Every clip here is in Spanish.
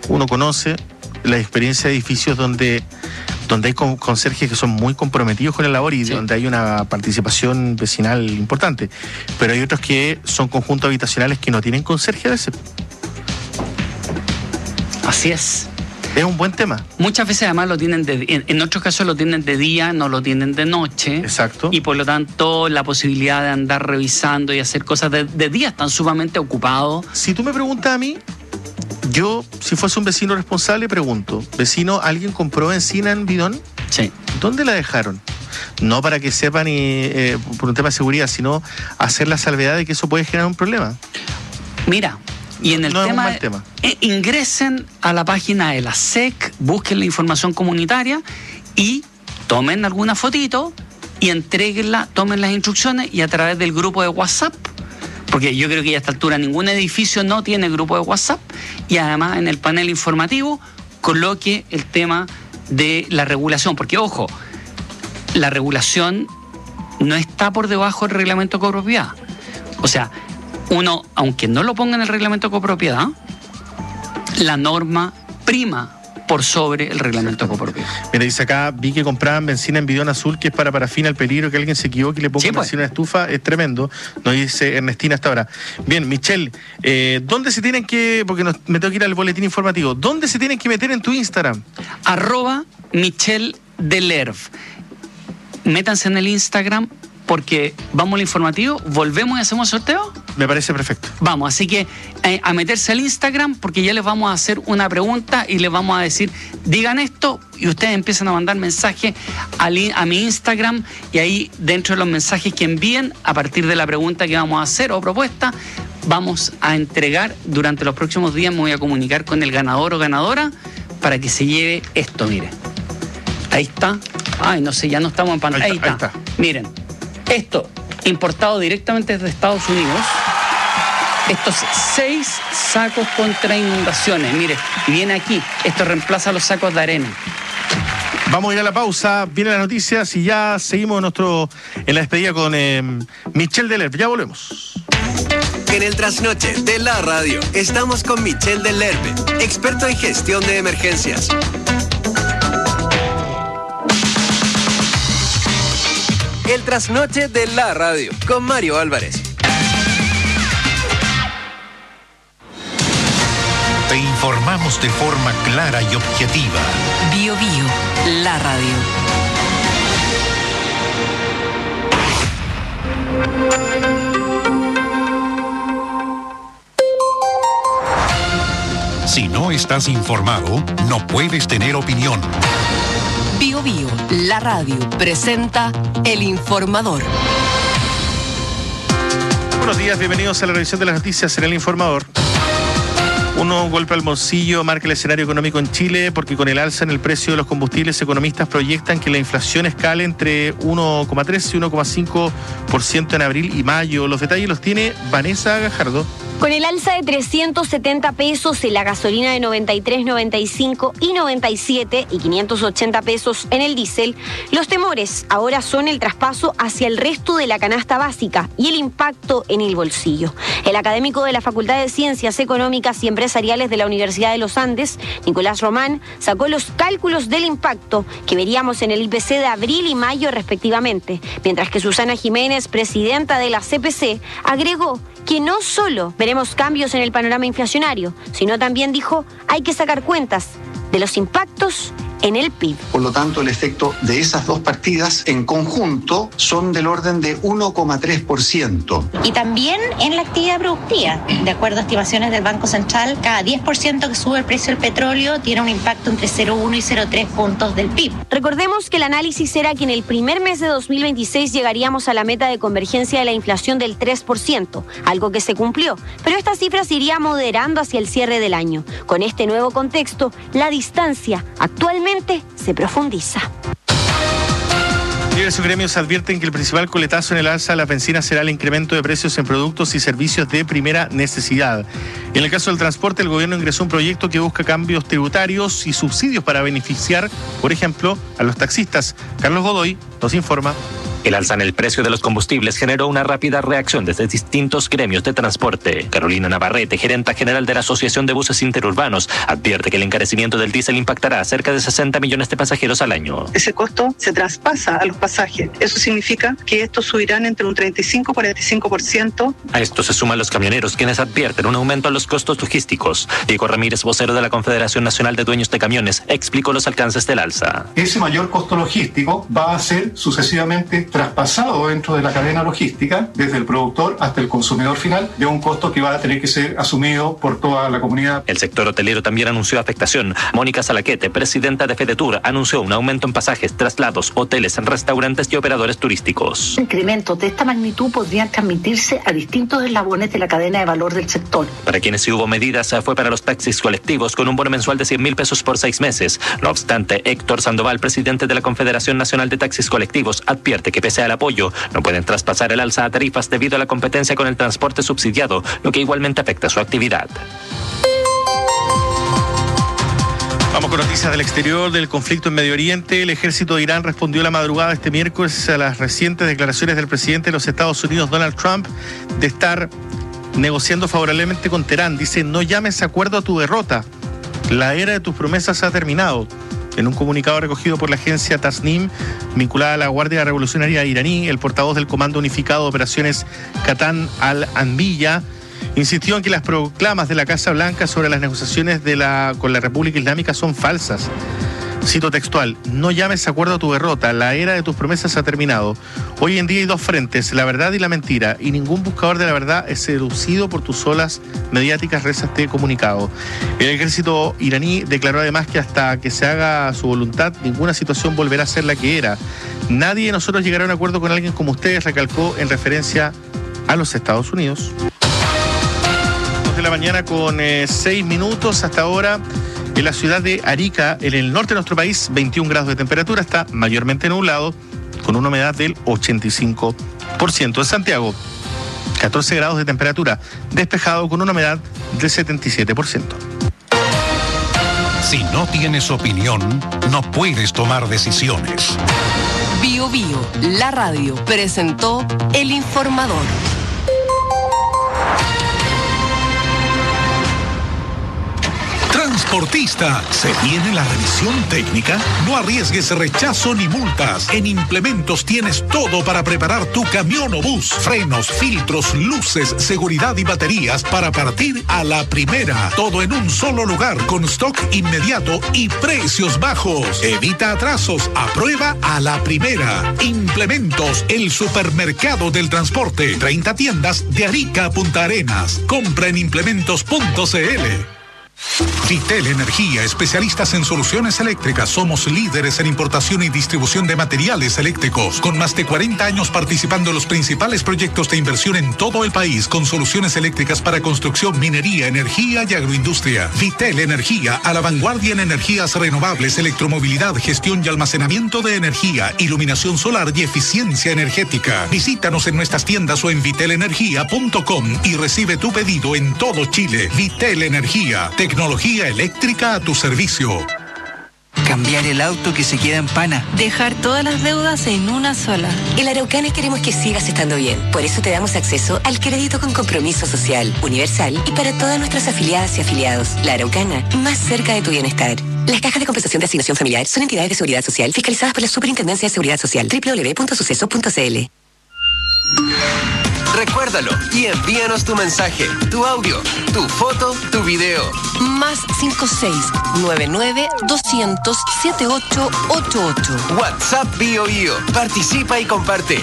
uno conoce la experiencia de edificios donde hay conserjes que son muy comprometidos con la labor y donde hay una participación vecinal importante. Pero hay otros que son conjuntos habitacionales que no tienen conserje a veces. Así es. Es un buen tema. Muchas veces además lo tienen en otros casos lo tienen de día, no lo tienen de noche. Exacto. Y por lo tanto la posibilidad de andar revisando y hacer cosas de día están sumamente ocupados. Si tú me preguntas a mí, yo, si fuese un vecino responsable, pregunto, vecino, ¿alguien compró benzina en bidón? Sí. ¿Dónde la dejaron? No para que sepan por un tema de seguridad, sino hacer la salvedad de que eso puede generar un problema. Mira, y en el no tema, es un mal tema. Ingresen a la página de la SEC, busquen la información comunitaria y tomen alguna fotito y entréguenla, tomen las instrucciones y a través del grupo de WhatsApp, porque yo creo que ya a esta altura ningún edificio no tiene grupo de WhatsApp, y además en el panel informativo coloque el tema de la regulación, porque ojo, la regulación no está por debajo del reglamento de copropiedad. O sea, uno, aunque no lo ponga en el reglamento de copropiedad, la norma prima por sobre el reglamento de copropiedad. Mira, dice acá, vi que compraban benzina en bidón azul, que es para parafina, el peligro que alguien se equivoque y le ponga benzina en estufa, es tremendo. Nos dice Ernestina hasta ahora. Bien, Michelle, ¿dónde se tienen que, porque me tengo que ir al boletín informativo, ¿dónde se tienen que meter en tu Instagram? @MichelleDelerv. Métanse en el Instagram, porque vamos al informativo, volvemos y hacemos sorteo. Me parece perfecto. Vamos, así que a meterse al Instagram, porque ya les vamos a hacer una pregunta y les vamos a decir, digan esto, y ustedes empiezan a mandar mensajes a mi Instagram, y ahí dentro de los mensajes que envíen, a partir de la pregunta que vamos a hacer o propuesta, vamos a entregar durante los próximos días. Me voy a comunicar con el ganador o ganadora para que se lleve esto, miren. Ahí está. Ay, no sé, ya no estamos en pantalla. Ahí está. Miren. Esto, importado directamente desde Estados Unidos, estos 6 sacos contra inundaciones. Mire, viene aquí, esto reemplaza los sacos de arena. Vamos a ir a la pausa, vienen las noticias y ya seguimos en la despedida con Michelle Delerv. Ya volvemos. En el trasnoche de la radio, estamos con Michelle Delerv, experto en gestión de emergencias. El trasnoche de la radio, con Mario Álvarez. Te informamos de forma clara y objetiva. Bio Bio, la radio. Si no estás informado, no puedes tener opinión. Bio Bio, la radio, presenta El Informador. Buenos días, bienvenidos a la revisión de las noticias en El Informador. Un golpe al bolsillo marca el escenario económico en Chile, porque con el alza en el precio de los combustibles, economistas proyectan que la inflación escale entre 1,3 y 1,5% en abril y mayo. Los detalles los tiene Vanessa Gajardo. Con el alza de 370 pesos en la gasolina de 93, 95 y 97 y 580 pesos en el diésel, los temores ahora son el traspaso hacia el resto de la canasta básica y el impacto en el bolsillo. El académico de la Facultad de Ciencias Económicas y Empresariales de la Universidad de los Andes, Nicolás Román, sacó los cálculos del impacto que veríamos en el IPC de abril y mayo respectivamente, mientras que Susana Jiménez, presidenta de la CPC, agregó que no solo veremos cambios en el panorama inflacionario, sino también dijo, hay que sacar cuentas de los impactos en el PIB. Por lo tanto, el efecto de esas dos partidas en conjunto son del orden de 1,3%. Y también en la actividad productiva. De acuerdo a estimaciones del Banco Central, cada 10% que sube el precio del petróleo tiene un impacto entre 0,1 y 0,3 puntos del PIB. Recordemos que el análisis era que en el primer mes de 2026 llegaríamos a la meta de convergencia de la inflación del 3%, algo que se cumplió, pero esta cifra se iría moderando hacia el cierre del año. Con este nuevo contexto, la distancia actualmente se profundiza. Diversos gremios advierten que el principal coletazo en el alza de la benzina será el incremento de precios en productos y servicios de primera necesidad. En el caso del transporte, el gobierno ingresó un proyecto que busca cambios tributarios y subsidios para beneficiar, por ejemplo, a los taxistas. Carlos Godoy nos informa. El alza en el precio de los combustibles generó una rápida reacción desde distintos gremios de transporte. Carolina Navarrete, gerenta general de la Asociación de Buses Interurbanos, advierte que el encarecimiento del diésel impactará a cerca de 60 millones de pasajeros al año. Ese costo se traspasa a los pasajes. Eso significa que estos subirán entre un 35 y 45%. A esto se suman los camioneros, quienes advierten un aumento en los costos logísticos. Diego Ramírez, vocero de la Confederación Nacional de Dueños de Camiones, explicó los alcances del alza. Ese mayor costo logístico va a ser sucesivamente traspasado dentro de la cadena logística, desde el productor hasta el consumidor final, de un costo que va a tener que ser asumido por toda la comunidad. El sector hotelero también anunció afectación. Mónica Salaquete, presidenta de FedeTour, anunció un aumento en pasajes, traslados, hoteles, restaurantes y operadores turísticos. Incrementos de esta magnitud podrían transmitirse a distintos eslabones de la cadena de valor del sector. Para quienes sí hubo medidas fue para los taxis colectivos con un bono mensual de 100.000 pesos por 6 meses. No obstante, Héctor Sandoval, presidente de la Confederación Nacional de Taxis Colectivos, advierte que pese al apoyo, no pueden traspasar el alza a tarifas debido a la competencia con el transporte subsidiado, lo que igualmente afecta su actividad. Vamos con noticias del exterior, del conflicto en Medio Oriente. El ejército de Irán respondió la madrugada este miércoles a las recientes declaraciones del presidente de los Estados Unidos, Donald Trump, de estar negociando favorablemente con Teherán. Dice: no llames acuerdo a tu derrota. La era de tus promesas ha terminado. En un comunicado recogido por la agencia Tasnim, vinculada a la Guardia Revolucionaria iraní, el portavoz del Comando Unificado de Operaciones Qatan al-Anbiya insistió en que las proclamas de la Casa Blanca sobre las negociaciones con la República Islámica son falsas. Cito textual: no llames acuerdo a tu derrota, la era de tus promesas ha terminado. Hoy en día hay dos frentes, la verdad y la mentira, y ningún buscador de la verdad es seducido por tus olas mediáticas, reza este comunicado. El ejército iraní declaró además que hasta que se haga su voluntad, ninguna situación volverá a ser la que era. Nadie de nosotros llegará a un acuerdo con alguien como ustedes, recalcó en referencia a los Estados Unidos. 2 de la mañana con 6 minutos hasta ahora. En la ciudad de Arica, en el norte de nuestro país, 21 grados de temperatura, está mayormente nublado, con una humedad del 85%. En Santiago, 14 grados de temperatura, despejado con una humedad del 77%. Si no tienes opinión, no puedes tomar decisiones. Bio Bio, la radio, presentó El Informador. Transportista, ¿se viene la revisión técnica? No arriesgues rechazo ni multas. En Implementos tienes todo para preparar tu camión o bus. Frenos, filtros, luces, seguridad y baterías para partir a la primera. Todo en un solo lugar con stock inmediato y precios bajos. Evita atrasos, aprueba a la primera. Implementos, el supermercado del transporte. 30 tiendas de Arica a Punta Arenas. Compra en implementos.cl. Vitel Energía, especialistas en soluciones eléctricas. Somos líderes en importación y distribución de materiales eléctricos, con más de 40 años participando en los principales proyectos de inversión en todo el país, con soluciones eléctricas para construcción, minería, energía y agroindustria. Vitel Energía, a la vanguardia en energías renovables, electromovilidad, gestión y almacenamiento de energía, iluminación solar y eficiencia energética. Visítanos en nuestras tiendas o en vitelenergia.com y recibe tu pedido en todo Chile. Vitel Energía, tecnología eléctrica a tu servicio. Cambiar el auto que se queda en pana. Dejar todas las deudas en una sola. En la Araucana queremos que sigas estando bien. Por eso te damos acceso al crédito con compromiso social, universal y para todas nuestras afiliadas y afiliados. La Araucana, más cerca de tu bienestar. Las cajas de compensación de asignación familiar son entidades de seguridad social fiscalizadas por la Superintendencia de Seguridad Social. www.suceso.cl. Recuérdalo y envíanos tu mensaje, tu audio, tu foto, tu video. Más 56-99-200-7888. WhatsApp Bio Bio. Participa y comparte.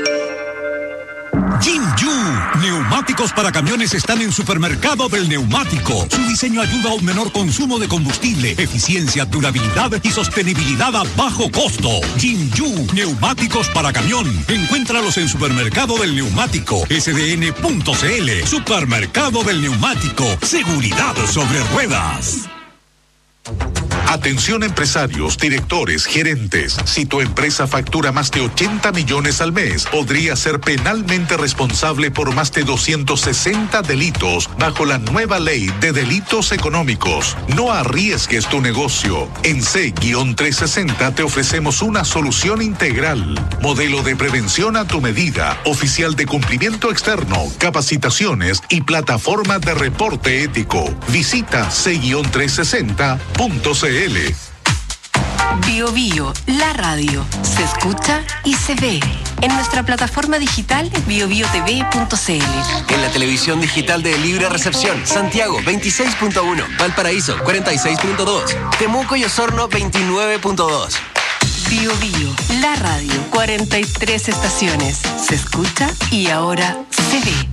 Jinju, neumáticos para camiones están en Supermercado del Neumático. Su diseño ayuda a un menor consumo de combustible, eficiencia, durabilidad y sostenibilidad a bajo costo. Jinju, neumáticos para camión. Encuéntralos en Supermercado del Neumático, sdn.cl. Supermercado del Neumático, seguridad sobre ruedas. Atención empresarios, directores, gerentes. Si tu empresa factura más de 80 millones al mes, podría ser penalmente responsable por más de 260 delitos bajo la nueva ley de delitos económicos. No arriesgues tu negocio. En C-360 te ofrecemos una solución integral. Modelo de prevención a tu medida, oficial de cumplimiento externo, capacitaciones y plataforma de reporte ético. Visita C-360.cl. Bio Bio, la radio, se escucha y se ve en nuestra plataforma digital biobiotv.cl. En la televisión digital de Libre Recepción, Santiago 26.1, Valparaíso 46.2, Temuco y Osorno 29.2. Bio Bio, la radio, 43 estaciones, se escucha y ahora se ve.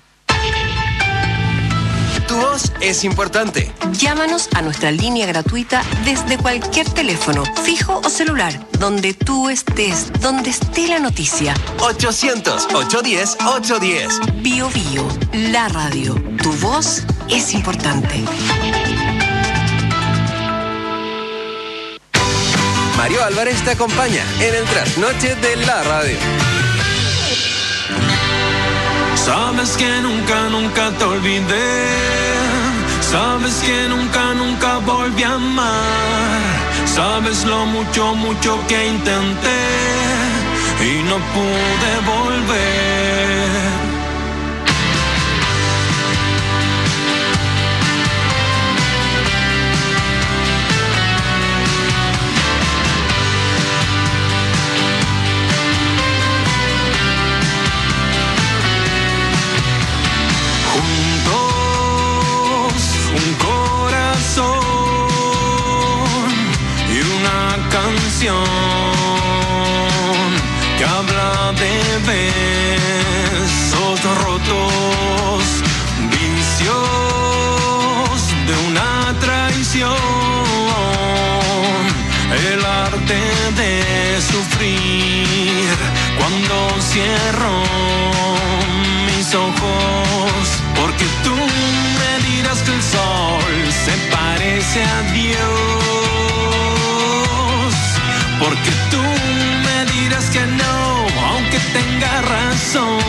Tu voz es importante. Llámanos a nuestra línea gratuita desde cualquier teléfono, fijo o celular, donde tú estés, donde esté la noticia. 800-810-810. Bio Bio, la radio. Tu voz es importante. Mario Álvarez te acompaña en el trasnoche de la radio. Sabes que nunca, nunca te olvidé. Sabes que nunca, nunca volví a amar. Sabes lo mucho, mucho que intenté y no pude volver. Un corazón y una canción que habla de besos rotos, vicios de una traición, el arte de sufrir cuando cierro mis ojos, porque tú me dirás que el sol se parece a Dios, porque tú me dirás que no, aunque tenga razón.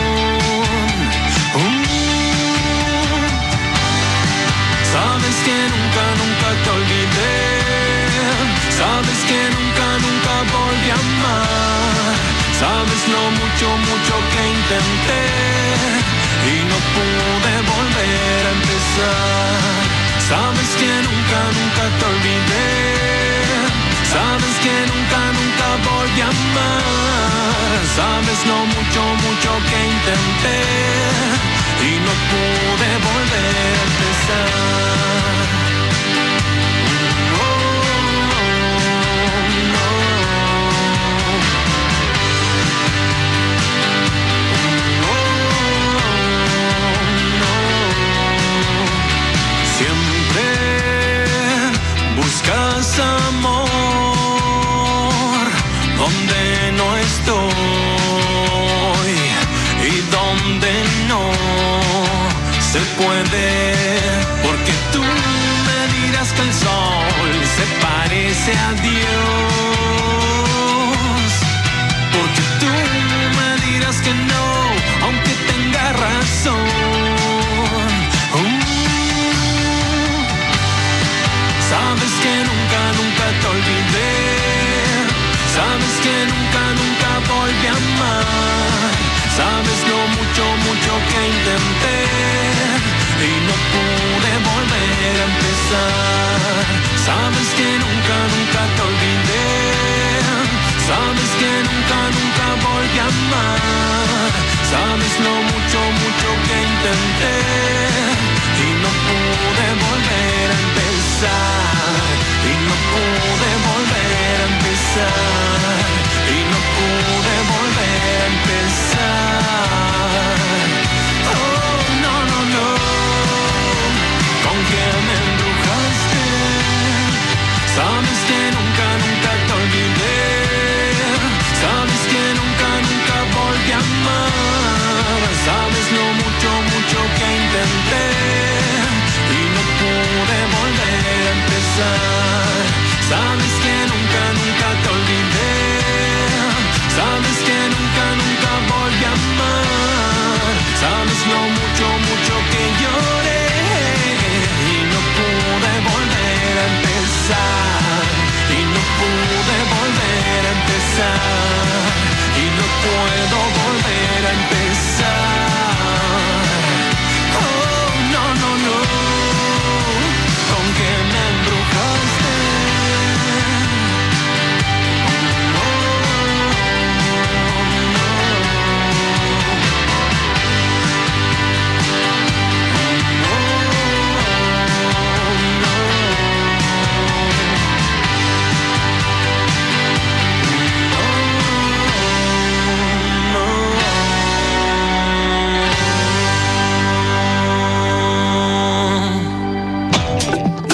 Sabes que nunca, nunca te olvidé, sabes que nunca, nunca volví a amar, sabes lo mucho, mucho que intenté y no pude volver a empezar. Sabes que nunca, nunca te olvidé. Sabes que nunca, nunca volví a amar. Sabes lo mucho, mucho que intenté y no pude volver a empezar. Buscas amor donde no estoy y donde no se puede, porque tú me dirás que el sol se parece a Dios, porque tú me dirás que no, aunque tenga razón. Sabes que nunca, nunca te olvidé. Sabes que nunca, nunca volví a amar. Sabes lo mucho, mucho que intenté y no pude volver a empezar. Sabes que nunca, nunca te olvidé. Sabes que nunca, nunca volví a amar. Sabes lo mucho, mucho que intenté y no pude volver a empezar. Y no pude volver a empezar. Y no pude volver a empezar. Oh, no, no, no. ¿Con quién me embrujaste? Sabes que nunca, nunca te olvidé. Sabes que nunca, nunca volví a amar. Sabes lo mucho, mucho que intenté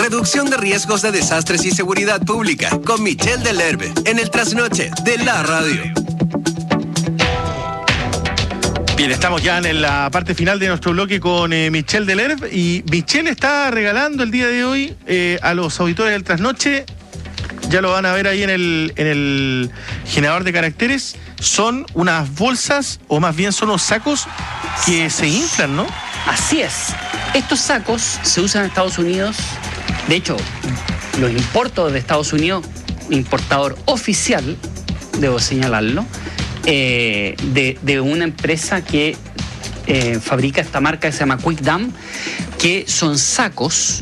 Reducción de riesgos de desastres y seguridad pública con Michelle Delerbe en el Trasnoche de la radio. Bien, estamos ya en la parte final de nuestro bloque con Michelle Delerbe, y Michelle está regalando el día de hoy a los auditores del Trasnoche, ya lo van a ver ahí en el generador de caracteres, son unas bolsas, o más bien son unos sacos que se inflan, ¿no? Así es. Estos sacos se usan en Estados Unidos. De hecho, los importo de Estados Unidos, importador oficial, debo señalarlo, de una empresa que fabrica esta marca que se llama Quick Dam, que son sacos.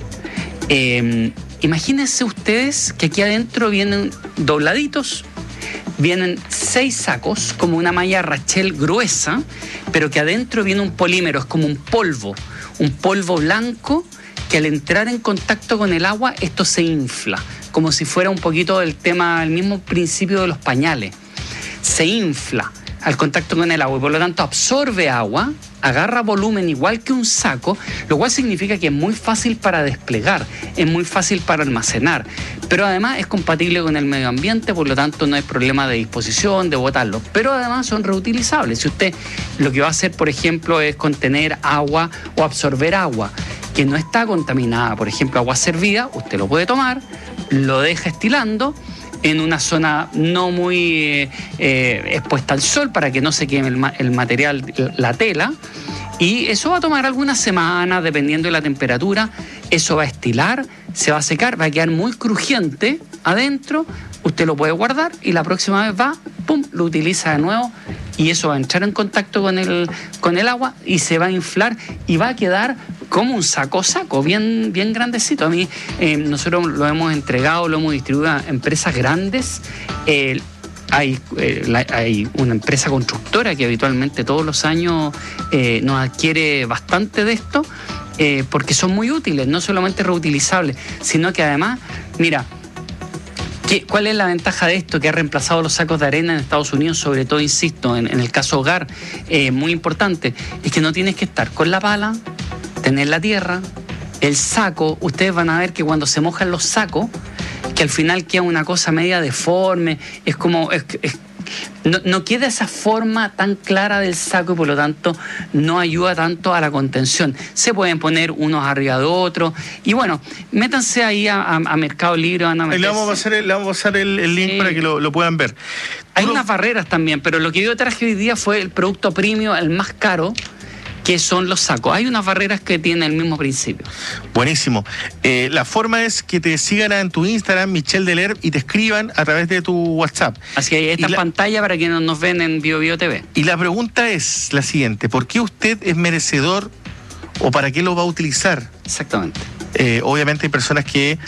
Imagínense ustedes que aquí adentro vienen dobladitos, vienen 6 sacos, como una malla Rachel gruesa, pero que adentro viene un polímero, es como un polvo blanco, que al entrar en contacto con el agua, esto se infla, como si fuera un poquito el mismo principio de los pañales. Se infla al contacto con el agua y por lo tanto absorbe agua, agarra volumen igual que un saco, lo cual significa que es muy fácil para desplegar, es muy fácil para almacenar, pero además es compatible con el medio ambiente, por lo tanto no hay problema de disposición, de botarlo, pero además son reutilizables. Si usted lo que va a hacer, por ejemplo, es contener agua o absorber agua que no está contaminada, por ejemplo, agua servida, usted lo puede tomar, lo deja estilando en una zona no muy expuesta al sol para que no se queme el material, la tela, y eso va a tomar algunas semanas dependiendo de la temperatura. Eso va a estilar, se va a secar, va a quedar muy crujiente adentro, usted lo puede guardar y la próxima vez pum, lo utiliza de nuevo y eso va a entrar en contacto con el agua y se va a inflar y va a quedar como un saco bien grandecito. A mí, nosotros lo hemos entregado, lo hemos distribuido a empresas grandes. Hay una empresa constructora que habitualmente todos los años nos adquiere bastante de esto, porque son muy útiles, no solamente reutilizables, sino que además, mira, ¿cuál es la ventaja de esto? Que ha reemplazado los sacos de arena en Estados Unidos, sobre todo, insisto, en el caso hogar, muy importante, es que no tienes que estar con la pala, tener la tierra, el saco. Ustedes van a ver que cuando se mojan los sacos, que al final queda una cosa media deforme, es como... No queda esa forma tan clara del saco y por lo tanto no ayuda tanto a la contención. Se pueden poner unos arriba de otros y bueno, métanse ahí a Mercado Libre. Le vamos a pasar el link para que lo puedan ver. Hay unas barreras también, pero lo que yo traje hoy día fue el producto premium, el más caro, que son los sacos. Hay unas barreras que tienen el mismo principio. Buenísimo. La forma es que te sigan en tu Instagram, Michelle Delerbe, y te escriban a través de tu WhatsApp. Así que esta pantalla para quienes nos ven en BioBio TV. Y la pregunta es la siguiente: ¿por qué usted es merecedor o para qué lo va a utilizar? Exactamente. Obviamente hay personas que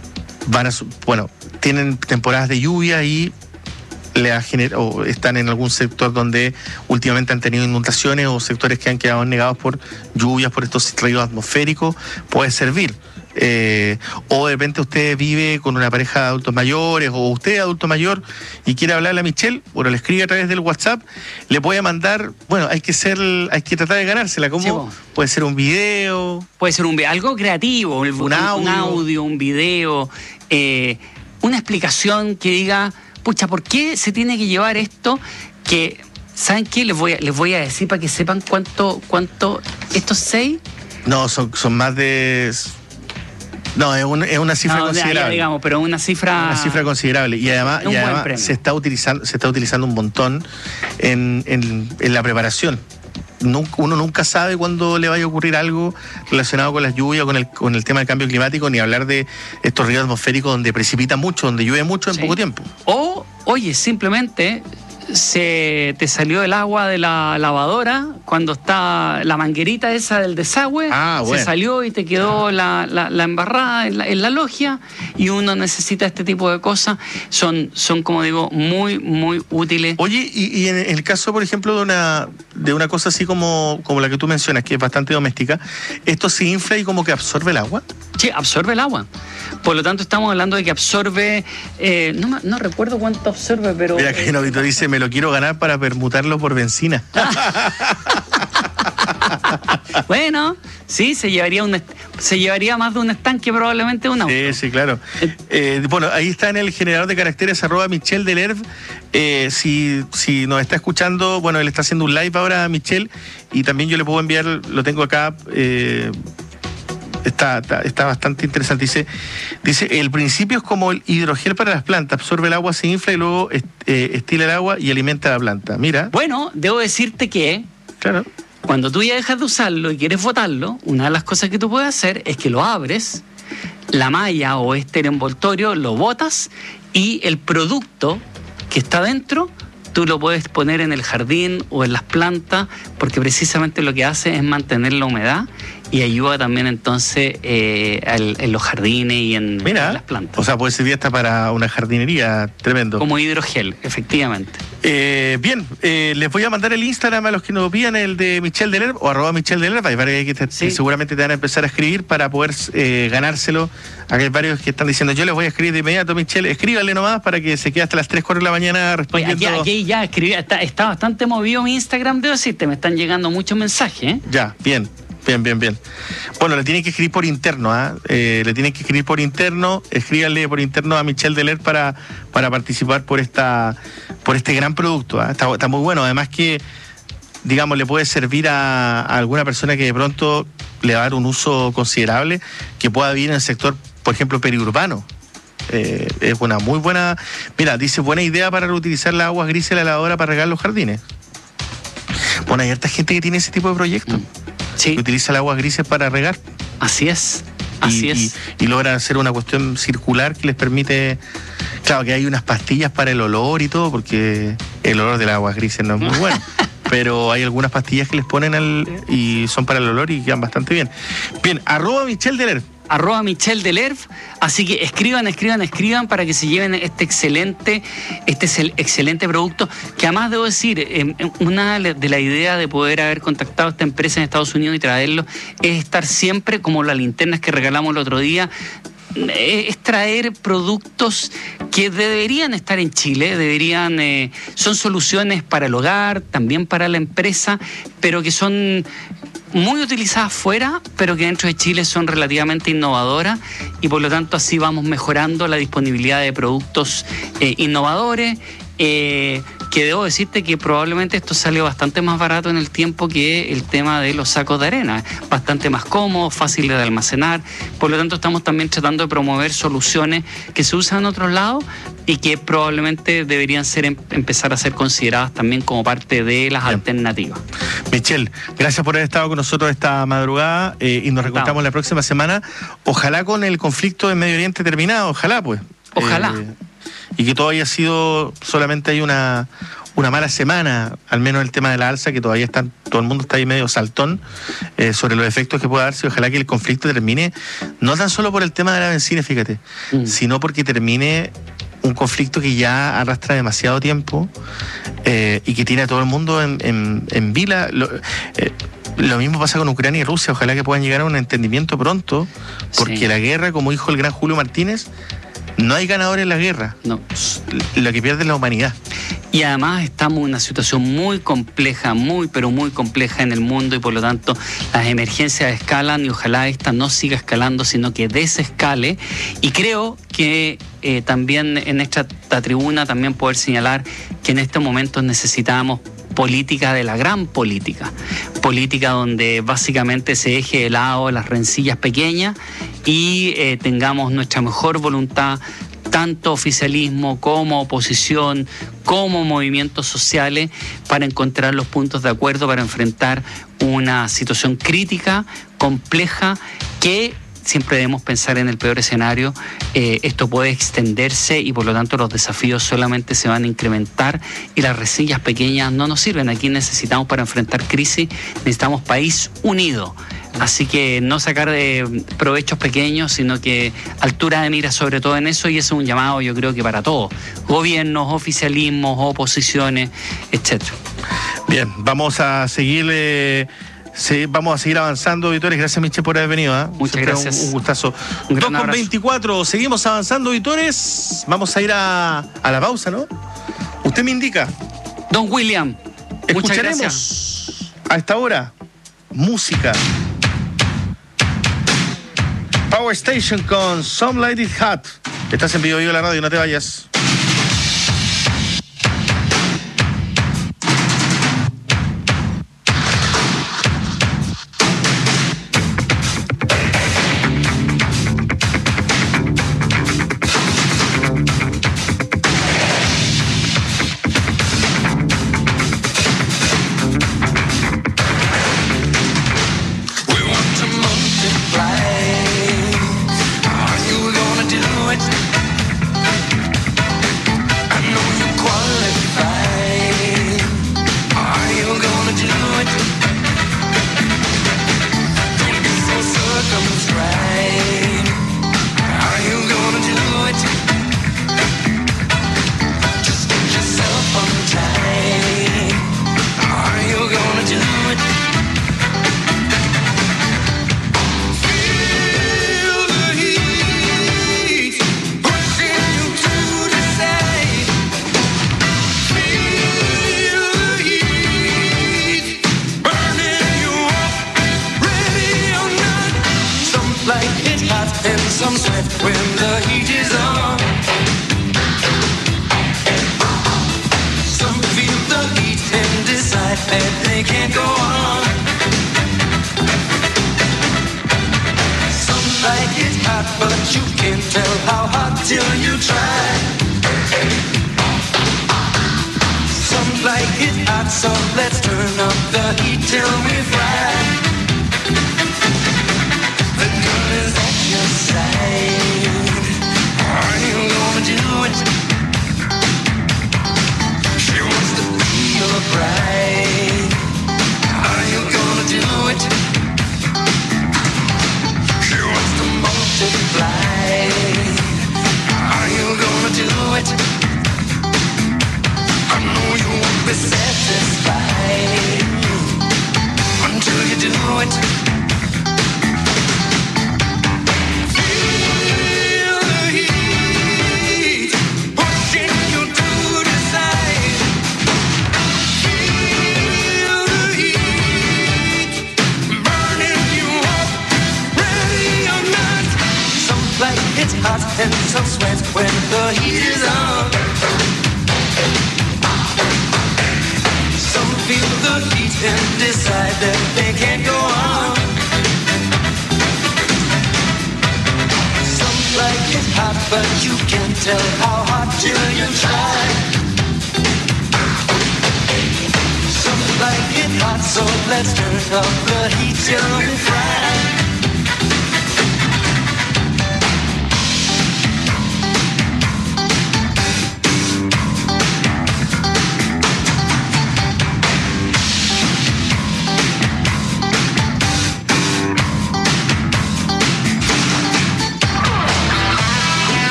tienen temporadas de lluvia y o están en algún sector donde últimamente han tenido inundaciones o sectores que han quedado negados por lluvias, por estos rayos atmosféricos, puede servir. O de repente usted vive con una pareja de adultos mayores o usted es adulto mayor y quiere hablarle a Michelle, le escribe a través del WhatsApp, le puede mandar, hay que tratar de ganársela. ¿Cómo? Sí, puede ser un video. Puede ser algo creativo, un audio, un video, una explicación que diga, pucha, ¿por qué se tiene que llevar esto? Que, ¿saben qué? Les voy a decir para que sepan cuánto estos 6. No, son más de... No, es una cifra considerable. Ya, digamos, pero una cifra considerable. Y además se está utilizando un montón en la preparación. Uno nunca sabe cuándo le vaya a ocurrir algo relacionado con las lluvias, con el tema del cambio climático, ni hablar de estos ríos atmosféricos donde precipita mucho, donde llueve mucho en poco tiempo. O, oye, simplemente se te salió el agua de la lavadora cuando está la manguerita esa del desagüe, se salió y te quedó la embarrada en la logia, y uno necesita este tipo de cosas. Son como digo, muy, muy útiles. Oye, y en el caso, por ejemplo, de una cosa así como la que tú mencionas, que es bastante doméstica, ¿esto se infla y como que absorbe el agua? Sí, absorbe el agua. Por lo tanto, estamos hablando de que absorbe, no recuerdo cuánto absorbe, pero... Mira que Novito dice, me lo quiero ganar para permutarlo por benzina. Bueno, sí, se llevaría más de un estanque probablemente un auto. Sí, claro. Bueno, ahí está en el generador de caracteres @Michel Delerve. Si nos está escuchando, bueno, él está haciendo un live ahora, Michel, y también yo le puedo enviar, lo tengo acá. Está bastante interesante. Dice, el principio es como el hidrogel para las plantas, absorbe el agua, se infla y luego estila el agua y alimenta a la planta. Mira. Bueno, debo decirte que cuando tú ya dejas de usarlo y quieres botarlo, una de las cosas que tú puedes hacer es que lo abres, la malla o el envoltorio, lo botas y el producto que está dentro tú lo puedes poner en el jardín o en las plantas, porque precisamente lo que hace es mantener la humedad y ayuda también entonces en los jardines y en las plantas. O sea, puede servir hasta para una jardinería, tremendo. Como hidrogel, efectivamente. Bien, les voy a mandar el Instagram a los que nos pidan, el de Michel Delerve o @Michel Delerve. Hay varios que seguramente te van a empezar a escribir para poder ganárselo. Acá hay varios que están diciendo, yo les voy a escribir de inmediato, Michel, escríbanle nomás para que se quede hasta las 3, 4 de la mañana respondiendo. Aquí ya escribí, está bastante movido mi Instagram, debo decirte, me están llegando muchos mensajes. Ya, bien. Bueno, le tienen que escribir por interno, le tienen que escribir por interno, escríbanle por interno a Michel Delerve para participar por este gran producto. Está muy bueno, además que, digamos, le puede servir a alguna persona que de pronto le va a dar un uso considerable, que pueda vivir en el sector, por ejemplo, periurbano. Es una muy buena, mira, dice, buena idea para reutilizar las aguas grises de la lavadora para regar los jardines. Bueno, hay harta gente que tiene ese tipo de proyectos. Sí. Que utiliza las aguas grises para regar. Así es. Y logran hacer una cuestión circular que les permite. Claro que hay unas pastillas para el olor y todo, porque el olor de las aguas grises no es muy bueno. Pero hay algunas pastillas que les ponen y son para el olor y quedan bastante bien. Bien, @Michel Delerve. @Michel Delerve, así que escriban para que se lleven este excelente producto, que además debo decir, una de las ideas de poder haber contactado a esta empresa en Estados Unidos y traerlo es estar siempre, como las linternas que regalamos el otro día, es traer productos que deberían estar en Chile, son soluciones para el hogar, también para la empresa, pero que son muy utilizadas fuera, pero que dentro de Chile son relativamente innovadoras y por lo tanto así vamos mejorando la disponibilidad de productos innovadores, que debo decirte que probablemente esto salió bastante más barato en el tiempo que el tema de los sacos de arena, bastante más cómodo, fácil de almacenar, por lo tanto estamos también tratando de promover soluciones que se usan en otros lados y que probablemente deberían empezar a ser consideradas también como parte de las alternativas. Michel, gracias por haber estado con nosotros esta madrugada y nos reencontramos la próxima semana, ojalá con el conflicto en Medio Oriente terminado, ojalá pues. Ojalá. Y que todo haya sido, solamente hay una mala semana, al menos el tema de la alza, que todavía todo el mundo está ahí medio saltón sobre los efectos que puede darse. Ojalá que el conflicto termine, no tan solo por el tema de la benzina, fíjate, sino porque termine un conflicto que ya arrastra demasiado tiempo y que tiene a todo el mundo en vila. Lo mismo pasa con Ucrania y Rusia, ojalá que puedan llegar a un entendimiento pronto, porque la guerra, como dijo el gran Julio Martínez, no hay ganadores en la guerra. No. Lo que pierde es la humanidad. Y además estamos en una situación muy compleja, pero muy compleja en el mundo y por lo tanto las emergencias escalan y ojalá esta no siga escalando, sino que desescale. Y creo que también en esta tribuna también poder señalar que en estos momentos necesitamos política de la gran política donde básicamente se deje de lado las rencillas pequeñas y tengamos nuestra mejor voluntad, tanto oficialismo como oposición, como movimientos sociales, para encontrar los puntos de acuerdo para enfrentar una situación crítica, compleja, que siempre debemos pensar en el peor escenario. Esto puede extenderse y por lo tanto los desafíos solamente se van a incrementar y las rencillas pequeñas no nos sirven. Aquí necesitamos, para enfrentar crisis, necesitamos país unido. Así que no sacar de provechos pequeños, sino que altura de mira sobre todo en eso, y eso es un llamado, yo creo que para todos, gobiernos, oficialismos, oposiciones, etcétera. Bien, vamos a seguir avanzando, auditores. Gracias, Michel, por haber venido. Muchas gracias. Un gustazo. 2:24, seguimos avanzando, auditores. Vamos a ir a la pausa, ¿no? Usted me indica. Don William, muchas escucharemos gracias. A esta hora música. Power Station con Some Light It Hot. Estás en Vivo Vivo la radio, no te vayas.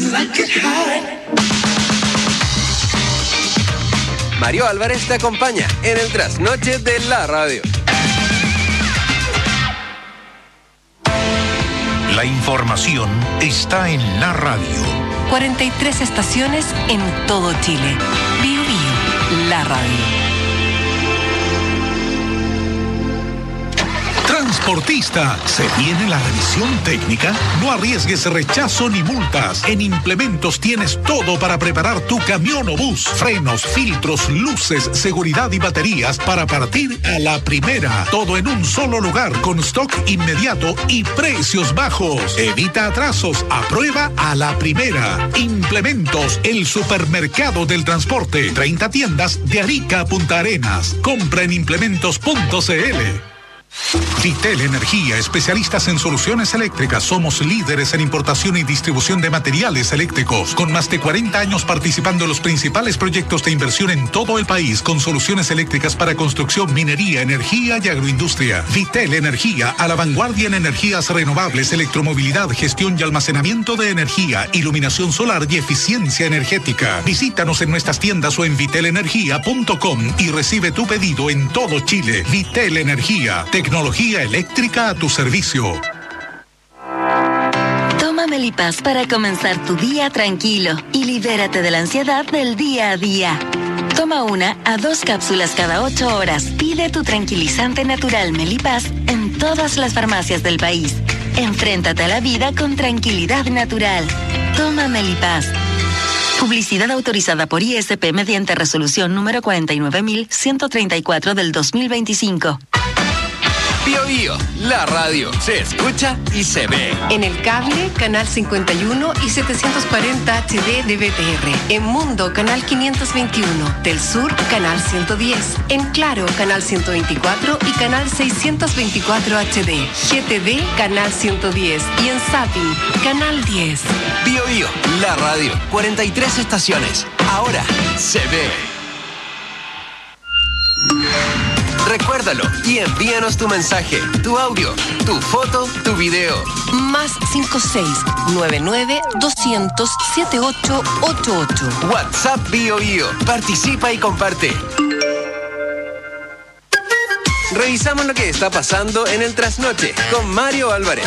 Mario Álvarez te acompaña en el trasnoche de la radio. La información está en la radio. 43 estaciones en todo Chile. Bio Bio, la radio. Transportista, ¿se viene la revisión técnica? No arriesgues rechazo ni multas. En Implementos tienes todo para preparar tu camión o bus. Frenos, filtros, luces, seguridad y baterías para partir a la primera. Todo en un solo lugar con stock inmediato y precios bajos. Evita atrasos, aprueba a la primera. Implementos, el supermercado del transporte. 30 tiendas de Arica a Punta Arenas. Compra en implementos.cl. Vitel Energía, especialistas en soluciones eléctricas. Somos líderes en importación y distribución de materiales eléctricos, con más de 40 años participando en los principales proyectos de inversión en todo el país, con soluciones eléctricas para construcción, minería, energía y agroindustria. Vitel Energía, a la vanguardia en energías renovables, electromovilidad, gestión y almacenamiento de energía, iluminación solar y eficiencia energética. Visítanos en nuestras tiendas o en vitelenergia.com y recibe tu pedido en todo Chile. Vitel Energía, tecnología eléctrica a tu servicio. Toma Melipaz para comenzar tu día tranquilo y libérate de la ansiedad del día a día. Toma 1 a 2 cápsulas cada 8 horas. Pide tu tranquilizante natural Melipaz en todas las farmacias del país. Enfréntate a la vida con tranquilidad natural. Toma Melipaz. Publicidad autorizada por ISP mediante resolución número 49.134 del 2025. Bio Bio, la radio, se escucha y se ve. En el cable, canal 51 y 740 HD de BTR. En Mundo, canal 521. Del Sur, canal 110. En Claro, canal 124 y canal 624 HD. GTV, canal 110. Y en Zapping, canal 10. Bio Bio, la radio, 43 estaciones. Ahora se ve. Recuérdalo y envíanos tu mensaje, tu audio, tu foto, tu video. Más 56-99-200-7888. WhatsApp Bio Bio. Participa y comparte. Revisamos lo que está pasando en el trasnoche con Mario Álvarez.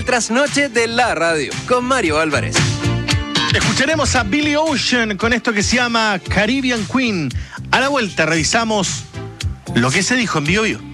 trasnoche de la radio con Mario Álvarez. Escucharemos a Billy Ocean con esto que se llama Caribbean Queen. A la vuelta revisamos lo que se dijo en Bio Bio.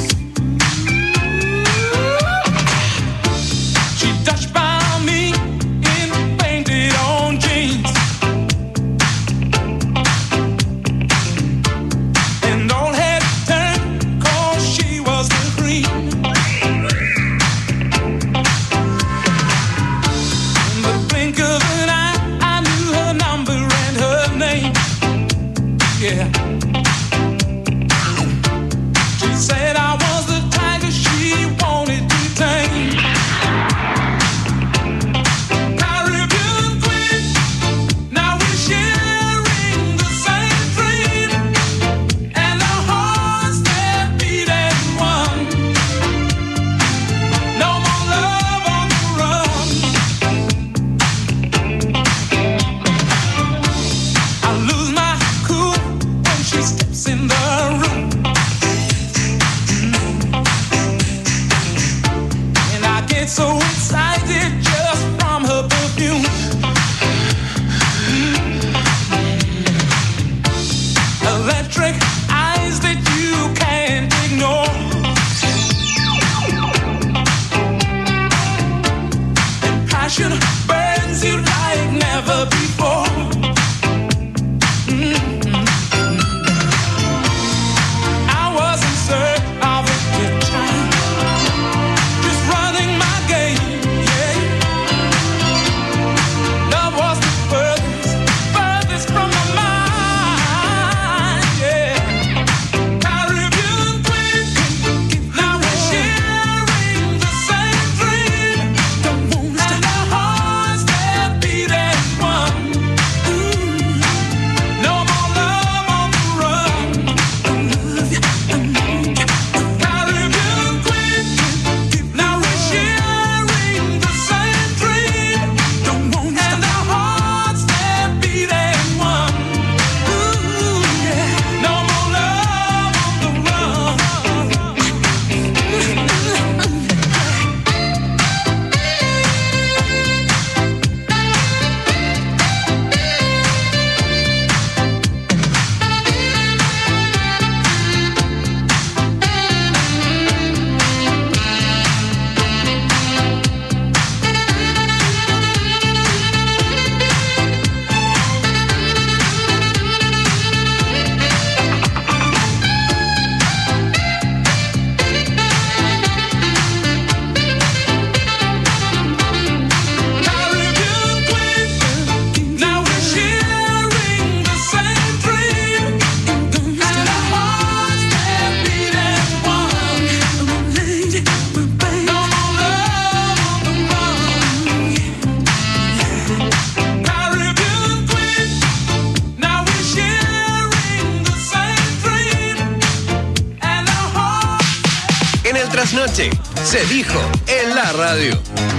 Trasnoche se dijo en la radio.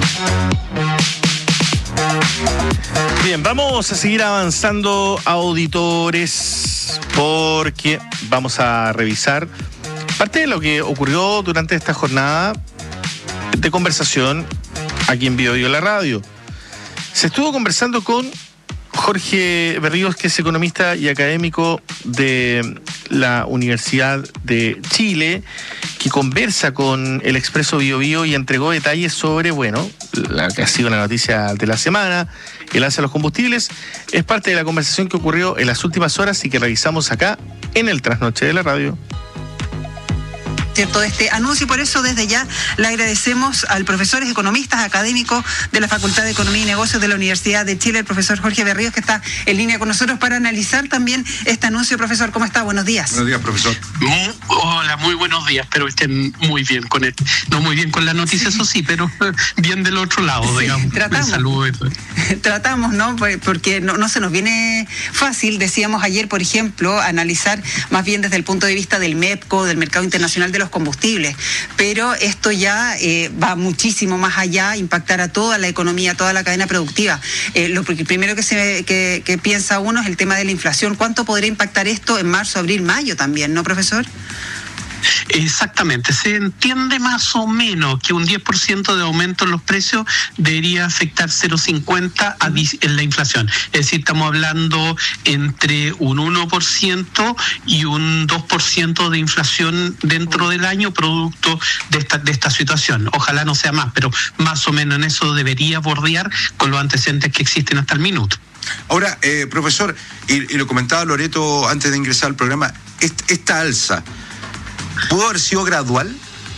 Bien, vamos a seguir avanzando, auditores, porque vamos a revisar parte de lo que ocurrió durante esta jornada de conversación aquí en Bio Bio la radio. Se estuvo conversando con Jorge Berríos, que es economista y académico de la Universidad de Chile, que conversa con el Expreso Bio Bio y entregó detalles sobre, la que ha sido la noticia de la semana, el alza de los combustibles. Es parte de la conversación que ocurrió en las últimas horas y que revisamos acá en el Trasnoche de la Radio. ¿Cierto? Este anuncio, y por eso desde ya le agradecemos al profesor economista académico de la Facultad de Economía y Negocios de la Universidad de Chile, el profesor Jorge Berríos, que está en línea con nosotros para analizar también este anuncio. Profesor, ¿cómo está? Buenos días. Buenos días, profesor. Hola, muy buenos días. Espero que estén muy bien con esto. No muy bien con la noticia, eso sí, pero bien del otro lado, digamos. Tratamos, ¿no? Porque no se nos viene fácil. Decíamos ayer, por ejemplo, analizar más bien desde el punto de vista del MEPCO, del mercado internacional de los combustibles, pero esto ya va muchísimo más allá, impactar a toda la economía, a toda la cadena productiva. Lo primero que piensa uno es el tema de la inflación. ¿Cuánto podría impactar esto en marzo, abril, mayo también, no, profesor? Exactamente, se entiende más o menos que un 10% de aumento en los precios debería afectar 0,50 en la inflación. Es decir, estamos hablando entre un 1% y un 2% de inflación dentro del año producto de esta situación. Ojalá no sea más, pero más o menos en eso debería bordear con los antecedentes que existen hasta el minuto. Ahora, profesor, y lo comentaba Loreto antes de ingresar al programa, esta alza, ¿pudo haber sido gradual?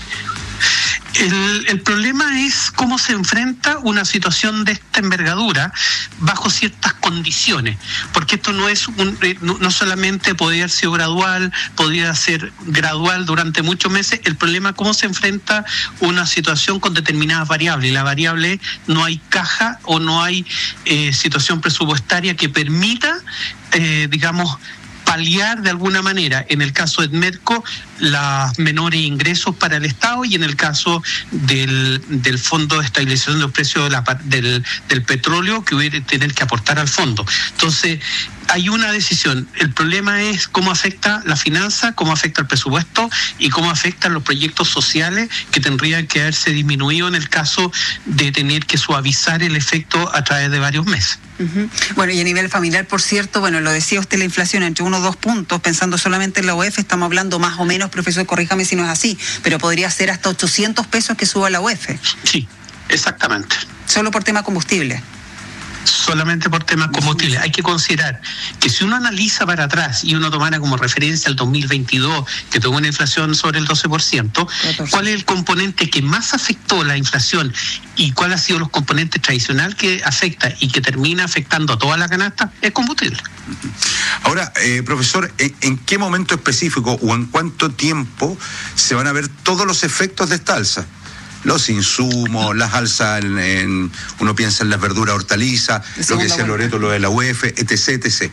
El problema es cómo se enfrenta una situación de esta envergadura bajo ciertas condiciones, porque esto no es no solamente podría haber sido gradual, podría ser gradual durante muchos meses. El problema es cómo se enfrenta una situación con determinadas variables, y la variable es no hay caja o no hay situación presupuestaria que permita, digamos, paliar de alguna manera, en el caso de Edmerco, los menores ingresos para el Estado, y en el caso del Fondo de Estabilización de los Precios del Petróleo, que hubiera que tener que aportar al fondo. Entonces, hay una decisión. El problema es cómo afecta la finanza, cómo afecta el presupuesto y cómo afectan los proyectos sociales que tendrían que haberse disminuido en el caso de tener que suavizar el efecto a través de varios meses. Uh-huh. Bueno, y a nivel familiar, por cierto, bueno, lo decía usted, la inflación entre 1 o 2 puntos, pensando solamente en la UEF, estamos hablando más o menos, profesor, corríjame si no es así, pero podría ser hasta 800 pesos que suba la UEF. Sí, exactamente. Solo por tema combustible. Solamente por temas combustibles. Hay que considerar que si uno analiza para atrás y uno tomara como referencia el 2022, que tuvo una inflación sobre el 12%, ¿cuál es el componente que más afectó la inflación y cuál ha sido los componentes tradicionales que afecta y que termina afectando a toda la canasta? Es combustible. Ahora, profesor, ¿en qué momento específico o en cuánto tiempo se van a ver todos los efectos de esta alza? Los insumos, las alzas, uno piensa en las verduras, hortalizas, lo que decía Loreto, lo de la UEF, etc.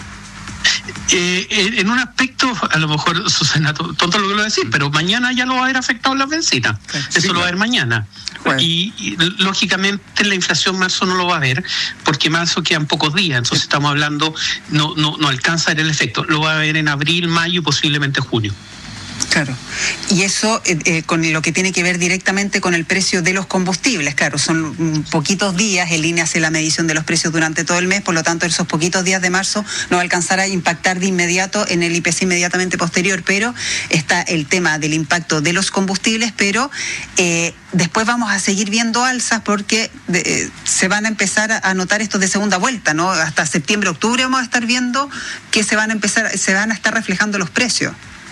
En un aspecto, a lo mejor, Susana, tonto lo que lo decís, pero mañana ya lo va a haber afectado las bencinas. Eso lo va a haber mañana. Bueno. Y lógicamente la inflación marzo no lo va a ver, porque marzo quedan pocos días, entonces estamos hablando, no alcanza a ver el efecto. Lo va a ver en abril, mayo y posiblemente junio. Claro, y eso con lo que tiene que ver directamente con el precio de los combustibles, claro, son poquitos días, el INE hace la medición de los precios durante todo el mes, por lo tanto esos poquitos días de marzo no va a alcanzar a impactar de inmediato en el IPC inmediatamente posterior, pero está el tema del impacto de los combustibles, pero después vamos a seguir viendo alzas porque se van a empezar a notar estos de segunda vuelta, ¿no? Hasta septiembre, octubre vamos a estar viendo que se van a estar reflejando los precios.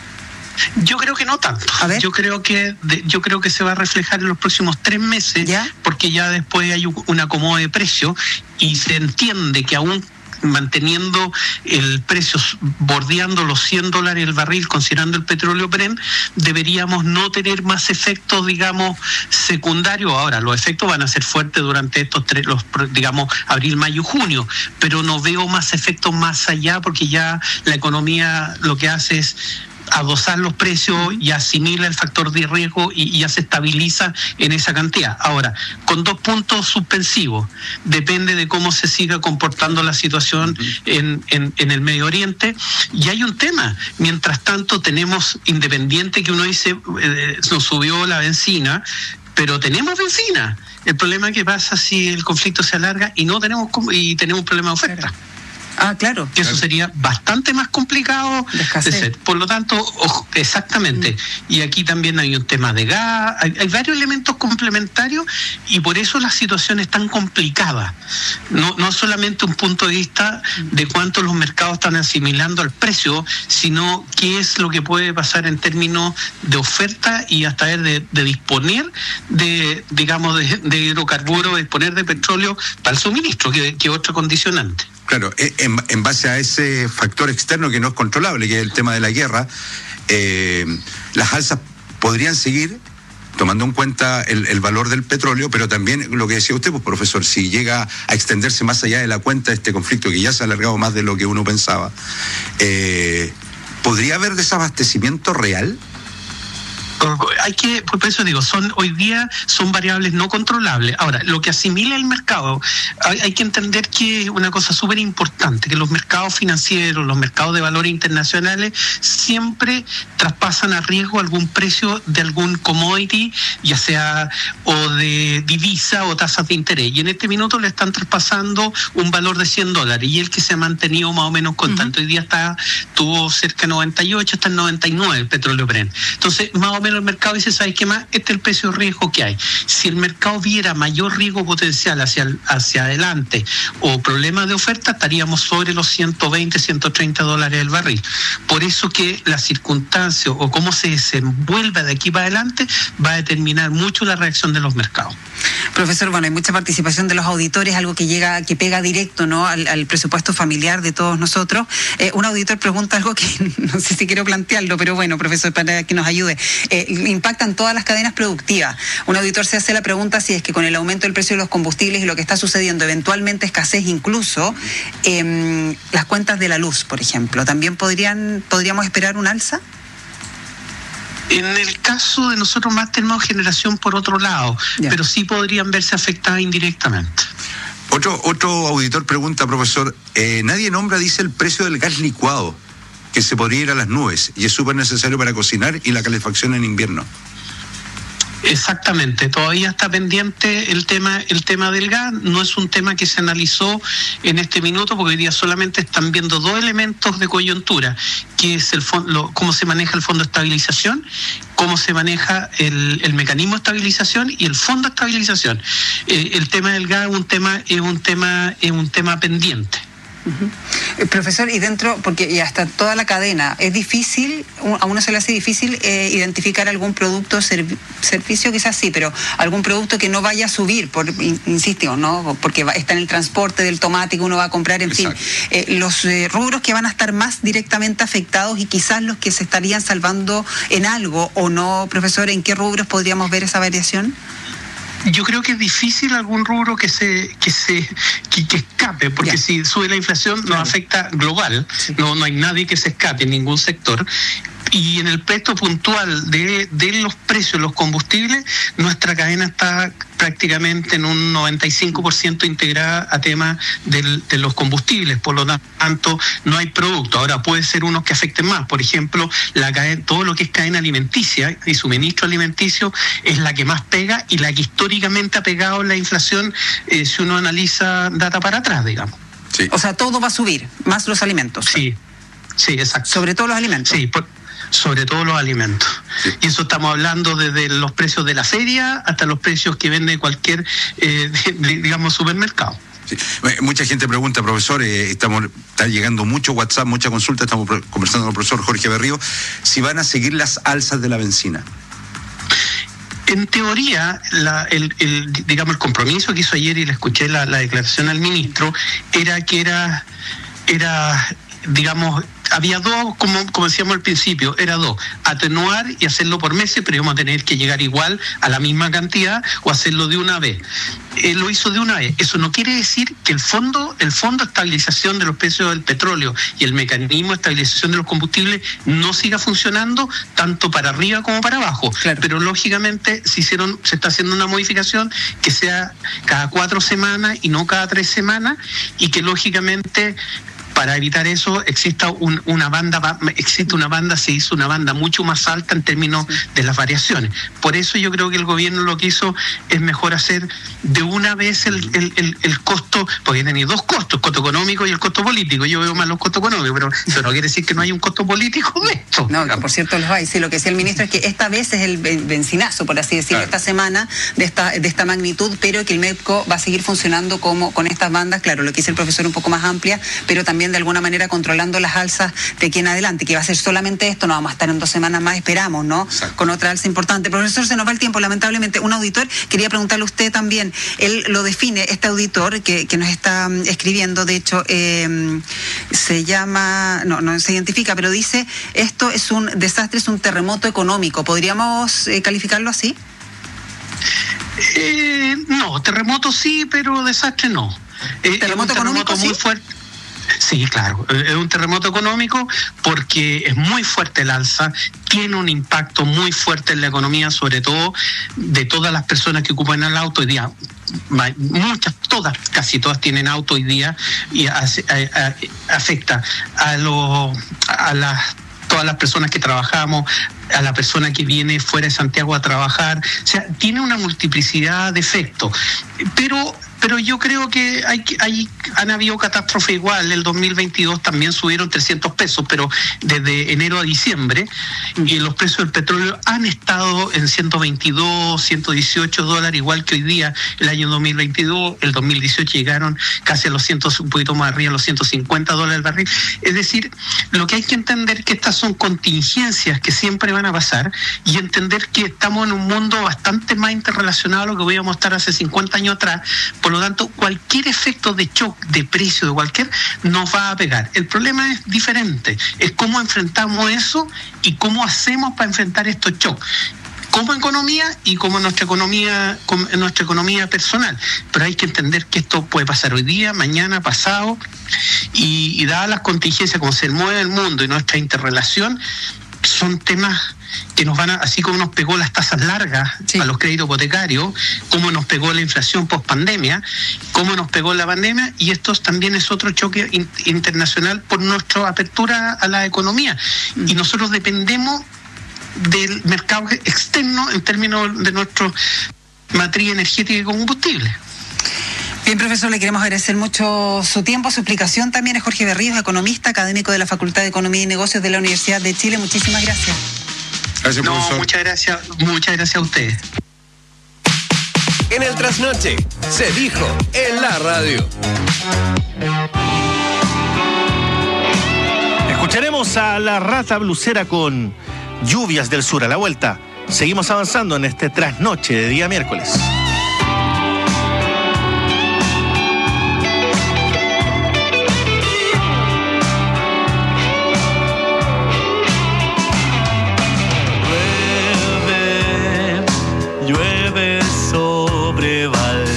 Yo creo que no tanto. Yo creo que se va a reflejar en los próximos 3 meses, ¿ya? Porque ya después hay un acomodo de precio y se entiende que aún manteniendo el precio bordeando los $100 el barril, considerando el petróleo Brent, deberíamos no tener más efectos, digamos, secundarios. Ahora, los efectos van a ser fuertes durante estos digamos, abril, mayo, junio, pero no veo más efectos más allá, porque ya la economía lo que hace es adosar los precios y asimila el factor de riesgo y ya se estabiliza en esa cantidad. Ahora, con 2 puntos suspensivos, depende de cómo se siga comportando la situación en el Medio Oriente. Y hay un tema, mientras tanto tenemos, independiente que uno dice, nos subió la bencina, pero tenemos bencina. El problema es que pasa si el conflicto se alarga y tenemos un problema de oferta. Claro. Que eso sería bastante más complicado de ser. Por lo tanto, exactamente. Y aquí también hay un tema de gas, hay varios elementos complementarios y por eso la situación es tan complicada. No solamente un punto de vista de cuánto los mercados están asimilando al precio, sino qué es lo que puede pasar en términos de oferta y hasta de disponer de hidrocarburos, disponer de petróleo para el suministro, que es otra condicionante. Claro, en base a ese factor externo que no es controlable, que es el tema de la guerra, las alzas podrían seguir tomando en cuenta el valor del petróleo, pero también lo que decía usted, pues, profesor, si llega a extenderse más allá de la cuenta este conflicto que ya se ha alargado más de lo que uno pensaba, ¿podría haber desabastecimiento real? Por eso digo, hoy día son variables no controlables. Ahora, lo que asimila el mercado, hay que entender que es una cosa súper importante, que los mercados financieros, los mercados de valores internacionales siempre traspasan a riesgo algún precio de algún commodity, ya sea o de divisa o tasas de interés. Y en este minuto le están traspasando un valor de $100 y el que se ha mantenido más o menos constante. Hoy día tuvo cerca de 98, está en 99 el petróleo Brent. Entonces, más o menos el mercado dice, ¿sabes qué más? Este es el precio de riesgo que hay. Si el mercado viera mayor riesgo potencial hacia adelante o problemas de oferta, estaríamos sobre los 120, $130 el barril. Por eso que la circunstancia o cómo se desenvuelva de aquí para adelante va a determinar mucho la reacción de los mercados. Profesor, bueno, hay mucha participación de los auditores, algo que pega directo, ¿no?, al presupuesto familiar de todos nosotros. Un auditor pregunta algo que no sé si quiero plantearlo, pero bueno, profesor, para que nos ayude. Impactan todas las cadenas productivas. Un auditor se hace la pregunta si es que con el aumento del precio de los combustibles y lo que está sucediendo, eventualmente escasez incluso, las cuentas de la luz, por ejemplo, ¿también podríamos esperar un alza? En el caso de nosotros más tenemos generación por otro lado, pero sí podrían verse afectadas indirectamente. Otro auditor pregunta, profesor, nadie nombra, dice, el precio del gas licuado, que se podría ir a las nubes y es súper necesario para cocinar y la calefacción en invierno. Exactamente, todavía está pendiente el tema del gas, no es un tema que se analizó en este minuto porque hoy día solamente están viendo dos elementos de coyuntura, que es cómo se maneja el fondo de estabilización, cómo se maneja el mecanismo de estabilización y el fondo de estabilización. El tema del gas es un tema pendiente. Profesor, y dentro, porque ya está toda la cadena, es difícil, a uno se le hace difícil identificar algún producto, servicio quizás sí, pero algún producto que no vaya a subir, insisto, ¿no?, porque está en el transporte del tomate que uno va a comprar, en Exacto. fin. Los rubros que van a estar más directamente afectados y quizás los que se estarían salvando en algo o no, profesor, ¿en qué rubros podríamos ver esa variación? Yo creo que es difícil algún rubro que escape, porque si sube la inflación nos afecta global, no hay nadie que se escape en ningún sector. Y en el precio puntual de los precios de los combustibles, nuestra cadena está prácticamente en un 95% integrada a temas de los combustibles, por lo tanto no hay producto. Ahora puede ser unos que afecten más, por ejemplo, todo lo que es cadena alimenticia y suministro alimenticio es la que más pega y la que históricamente ha pegado la inflación, si uno analiza data para atrás, digamos. Sí. O sea, todo va a subir, más los alimentos. Sí, exacto. Sobre todo los alimentos. Sí, sobre todo los alimentos. Sí. Y eso estamos hablando desde los precios de la feria hasta los precios que vende cualquier, digamos, supermercado. Sí. Mucha gente pregunta, profesor, está llegando mucho WhatsApp, mucha consulta, estamos conversando con el profesor Jorge Berrío, si van a seguir las alzas de la benzina. En teoría, digamos, el compromiso que hizo ayer, y le escuché la declaración al ministro, era digamos, había dos, como decíamos al principio, atenuar y hacerlo por meses, pero íbamos a tener que llegar igual a la misma cantidad o hacerlo de una vez. Lo hizo de una vez. Eso no quiere decir que el fondo de estabilización de los precios del petróleo y el mecanismo de estabilización de los combustibles no siga funcionando tanto para arriba como para abajo. Claro. Pero lógicamente se está haciendo una modificación que sea cada 4 semanas y no cada 3 semanas, y que lógicamente para evitar eso existe una banda mucho más alta en términos de las variaciones. Por eso yo creo que el gobierno lo que hizo es mejor hacer de una vez el costo, porque tenéis dos costos, el costo económico y el costo político. Yo veo más los costos económicos, pero eso no quiere decir que no haya un costo político de esto. No, por cierto los hay. Sí, lo que decía el ministro es que esta vez es el benzinazo, por así decirlo, esta semana de esta magnitud, pero que el MEPCO va a seguir funcionando como con estas bandas, claro, lo que dice el profesor un poco más amplia, pero también de alguna manera controlando las alzas de aquí en adelante, que va a ser solamente esto, no vamos a estar en 2 semanas más, esperamos, ¿no? Exacto. Con otra alza importante. Profesor, se nos va el tiempo, lamentablemente. Un auditor, quería preguntarle a usted también, él lo define, este auditor que nos está escribiendo, de hecho, se llama, no se identifica, pero dice, esto es un desastre, es un terremoto económico. ¿Podríamos calificarlo así? No, terremoto sí, pero desastre no. ¿Terremoto económico muy sí? fuerte. Sí, claro, es un terremoto económico porque es muy fuerte el alza, tiene un impacto muy fuerte en la economía, sobre todo de todas las personas que ocupan el auto hoy día. Casi todas tienen auto hoy día y afecta todas las personas que trabajamos, a la persona que viene fuera de Santiago a trabajar. O sea, tiene una multiplicidad de efectos. Pero yo creo que han habido catástrofes igual. El 2022 también subieron 300 pesos, pero desde enero a diciembre los precios del petróleo han estado en 122, 118 dólares, igual que hoy día, el año 2022. El 2018 llegaron casi a los un poquito más arriba, a los 150 dólares el barril. Es decir, lo que hay que entender que estas son contingencias que siempre van a pasar y entender que estamos en un mundo bastante más interrelacionado a lo que podíamos estar hace 50 años atrás. Por lo tanto, cualquier efecto de shock, de precio, de cualquier, nos va a pegar. El problema es diferente, es cómo enfrentamos eso y cómo hacemos para enfrentar estos shocks, como economía y como nuestra economía personal. Pero hay que entender que esto puede pasar hoy día, mañana, pasado, y dadas las contingencias, como se mueve el mundo y nuestra interrelación, son temas que nos van así como nos pegó las tasas largas a los créditos hipotecarios, como nos pegó la inflación post pandemia, como nos pegó la pandemia, y esto también es otro choque internacional por nuestra apertura a la economía. Y nosotros dependemos del mercado externo en términos de nuestra matriz energética y combustible. Bien, profesor, le queremos agradecer mucho su tiempo, su explicación. También es Jorge Berríos, economista, académico de la Facultad de Economía y Negocios de la Universidad de Chile. Muchísimas gracias. Gracias, profesor. Muchas gracias a ustedes. En el Trasnoche, se dijo en la radio. Escucharemos a La Rata Blusera con Lluvias del Sur. A la vuelta, seguimos avanzando en este Trasnoche de día miércoles. Llueve sobre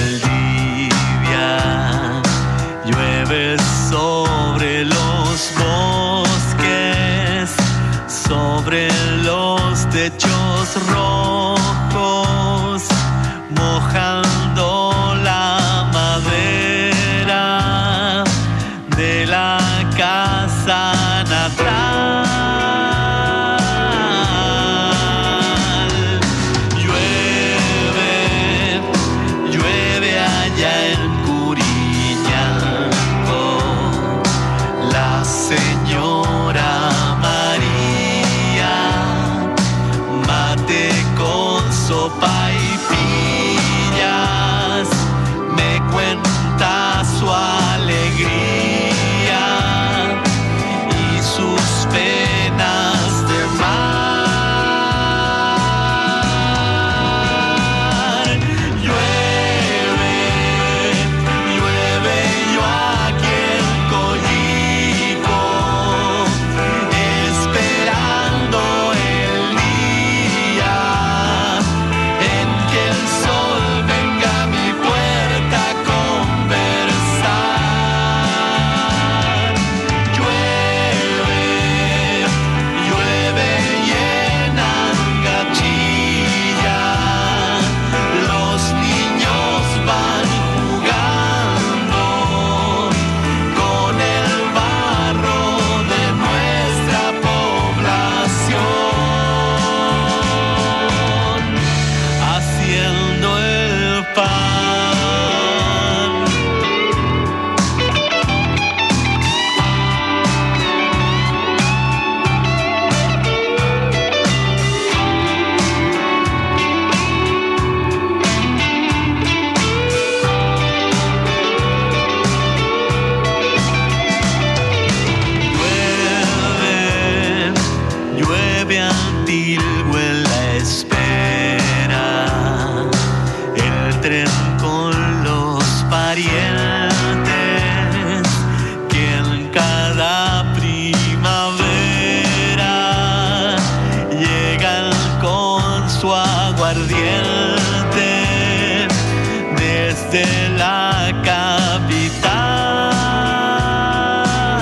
Valdivia, llueve sobre los bosques, sobre los techos rojos, mojando la madera de la casa natal. Sopa y pillas, me cuenta su alegría y sus penas de mar. Llueve, llueve yo aquí en Coyico, esperando el día en que el sol venga a mi puerta a conversar. Llueve, llueve y en Angachilla los niños van jugando con el barro de nuestra población, haciendo el pan. Llueve, llueve Antilgo en la espera, el tren con los parientes que en cada primavera llegan con su aguardiente desde la capital.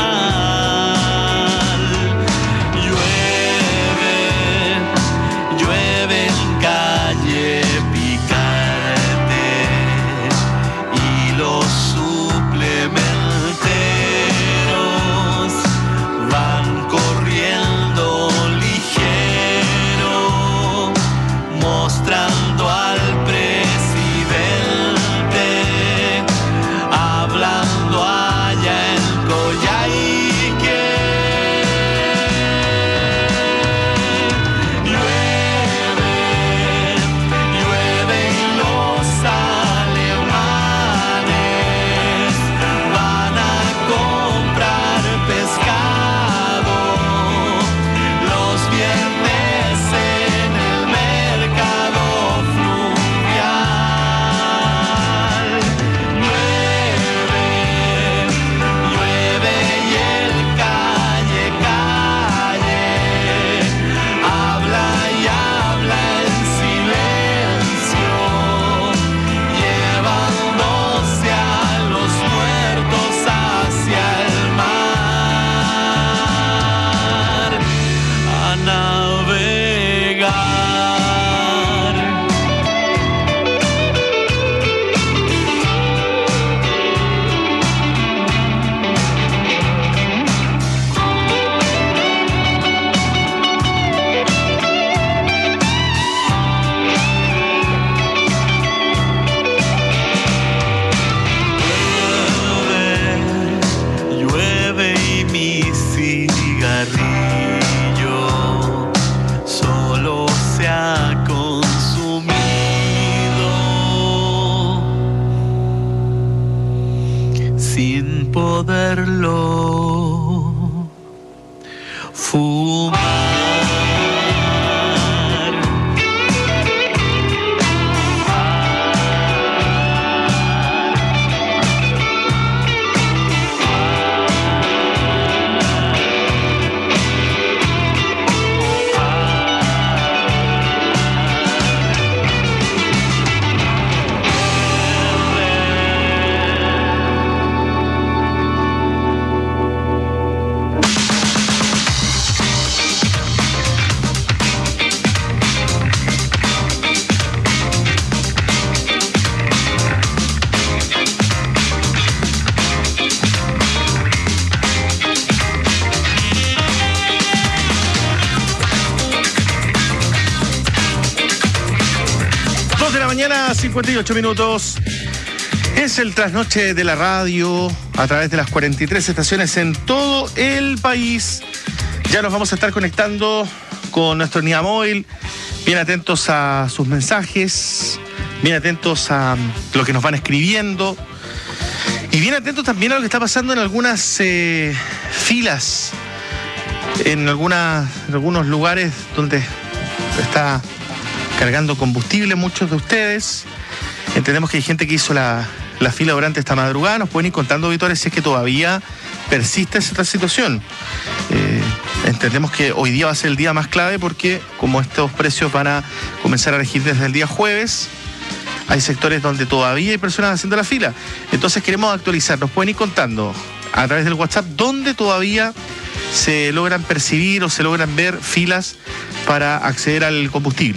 hacerlo. Fumar. Mañana 58 minutos. Es el trasnoche de la radio a través de las 43 estaciones en todo el país. Ya nos vamos a estar conectando con nuestro unidad móvil, bien atentos a sus mensajes, bien atentos a lo que nos van escribiendo y bien atentos también a lo que está pasando en algunas filas, en algunos lugares donde está cargando combustible muchos de ustedes. Entendemos que hay gente que hizo la fila durante esta madrugada. Nos pueden ir contando, auditores, si es que todavía persiste esta situación. Entendemos que hoy día va a ser el día más clave porque como estos precios van a comenzar a regir desde el día jueves, hay sectores donde todavía hay personas haciendo la fila. Entonces queremos actualizar. Nos pueden ir contando a través del WhatsApp dónde todavía se logran percibir o se logran ver filas para acceder al combustible.